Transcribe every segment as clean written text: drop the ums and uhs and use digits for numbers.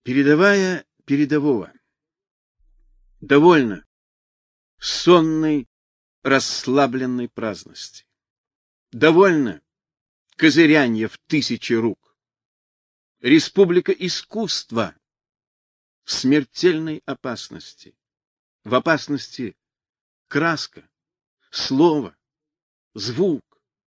Передовая передового. Довольно сонной, расслабленной праздности. Довольно козырянья в тысячи рук. Республика искусства в смертельной опасности. В опасности краска, слово, звук.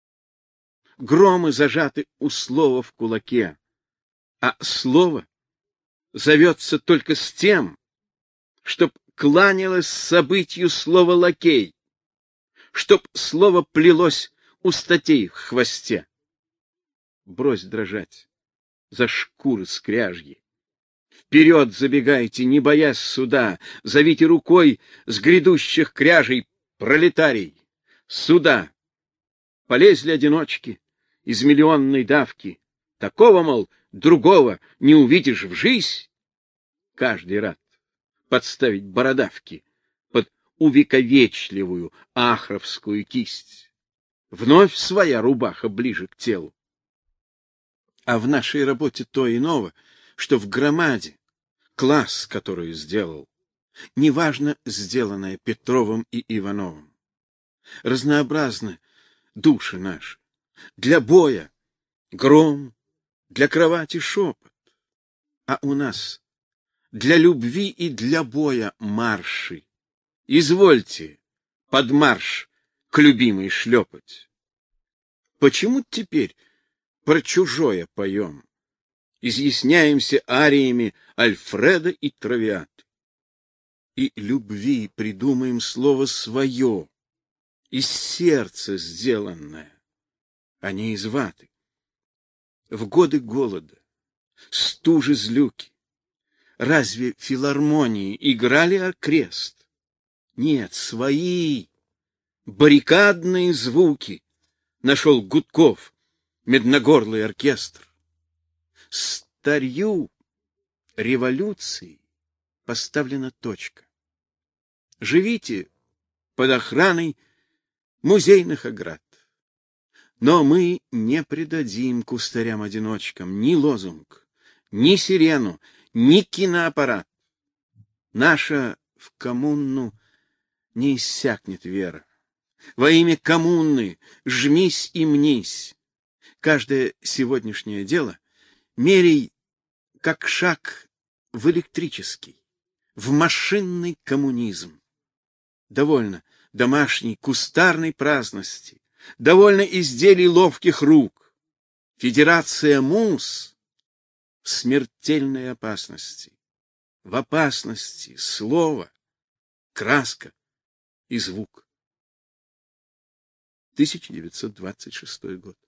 Громы зажаты у слова в кулаке, а слово зовется только с тем, чтоб кланялось событию слово лакей, чтоб слово плелось у статей в хвосте. Брось дрожать за шкуры скряжьи. Вперед забегайте, не боясь суда, зовите рукой с грядущих кряжей пролетарий. Сюда полезли одиночки из миллионной давки. Такого, мол, другого не увидишь в жизнь. Каждый рад подставить бородавки под увековечливую ахровскую кисть. Вновь своя рубаха ближе к телу. А в нашей работе то иного, что в громаде, класс, который сделал, неважно сделанное Петровым и Ивановым. Разнообразны души наши. Для боя гром, для кровати шепот. А у нас для любви и для боя марши. Извольте под марш к любимой шлепать. Почему теперь про чужое поем? Изъясняемся ариями Альфреда и Травиаты. И любви придумаем слово свое, из сердца сделанное, а не из ваты. В годы голода, стужи злюки, разве филармонии играли оркестр? Нет, свои баррикадные звуки нашел Гудков, медногорлый оркестр. Старью революции поставлена точка. Живите под охраной музейных оград. Но мы не предадим кустарям-одиночкам ни лозунг, ни сирену, ни киноаппарат. Наша в коммуну не иссякнет вера. Во имя коммуны жмись и мнись. Каждое сегодняшнее дело мерей как шаг в электрический, в машинный коммунизм. Довольно домашней кустарной праздности, довольно изделий ловких рук. Федерация мус в смертельной опасности. В опасности слово, краска и звук. 1926 год.